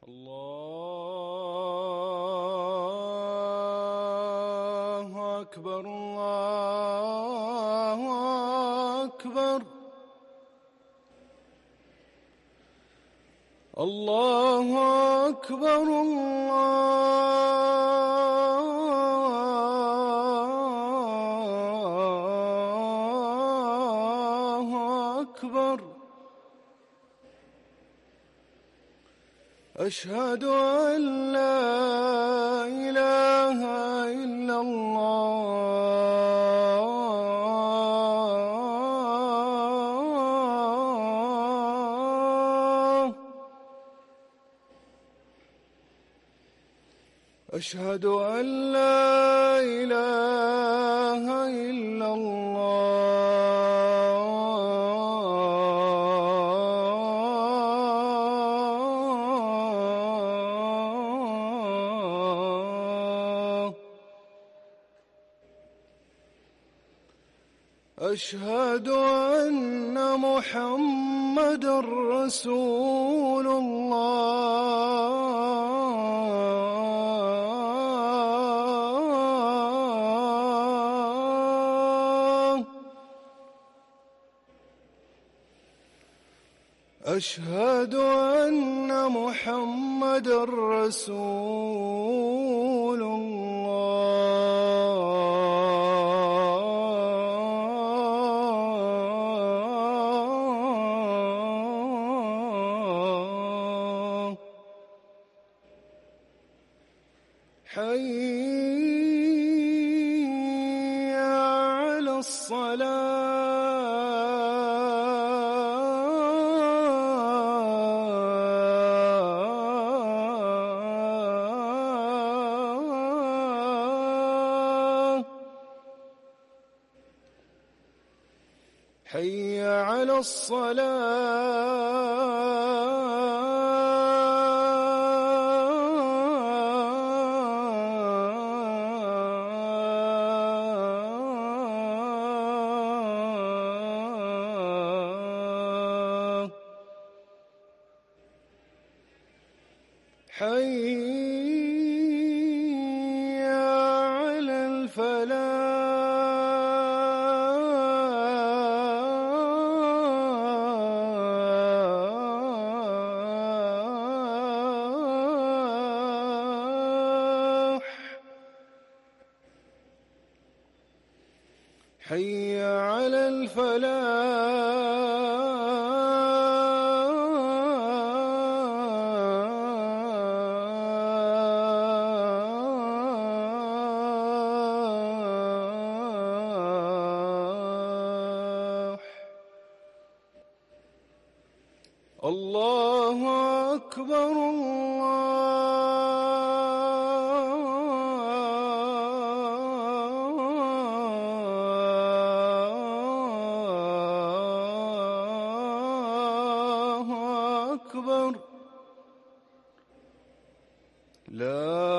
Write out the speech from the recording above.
الله أكبر الله أكبر الله أكبر الله أكبر أشهد أن لا إله إلا الله أشهد أن لا إله إلا الله أشهد أن محمدًا رسول الله أشهد أن محمدًا رسول الله حي على الصلاة حي على الصلاة حي على الفلاح حي على الفلاح الله أكبر الله أكبر لا